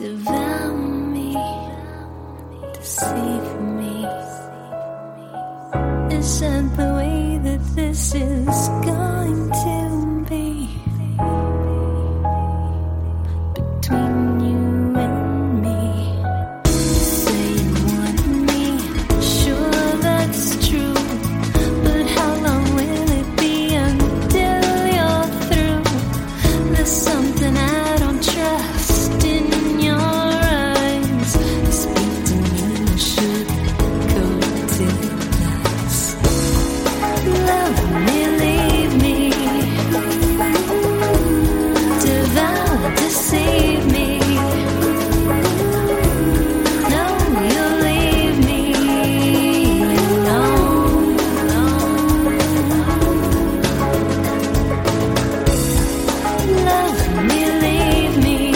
devour me, deceive me. Is that the way that this is going to be? Between you and me, you say you want me, sure that's true. But how long will it be until you're through? There's something I don't trust in your eyes. Speak to me, sugar-coated lies. Love me, leave me, devour, deceive me. No, you'll leave me alone. Love me, leave me,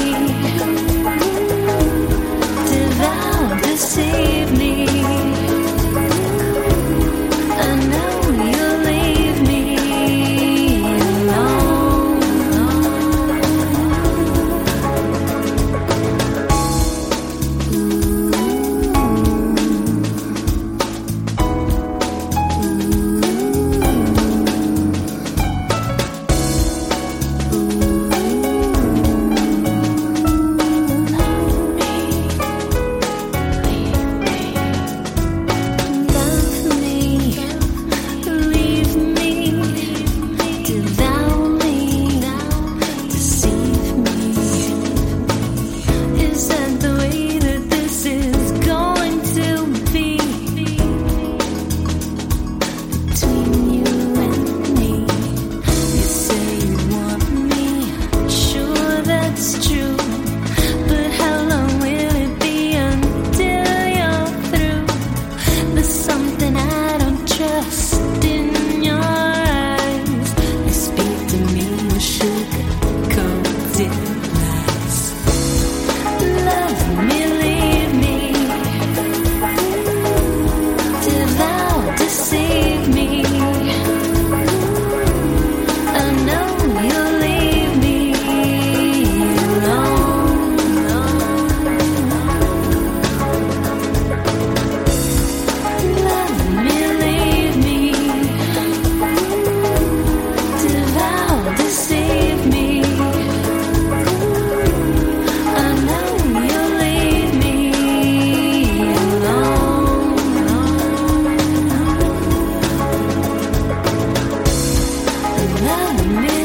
devour, deceive me. I know you'll leave me alone. Love me, leave me, devour me, deceive me. Is that the way that this is going to be? Between you and me, you say you want me, sure that's true. But how long will it be until you're through? There's something I don't trust in your eyes. You speak to me with sugar-coated lies. Love me, leave me, devour, deceive me. I know you'll leave me alone. Love me, leave me, devour, deceive me. I know you'll leave me alone. Love me,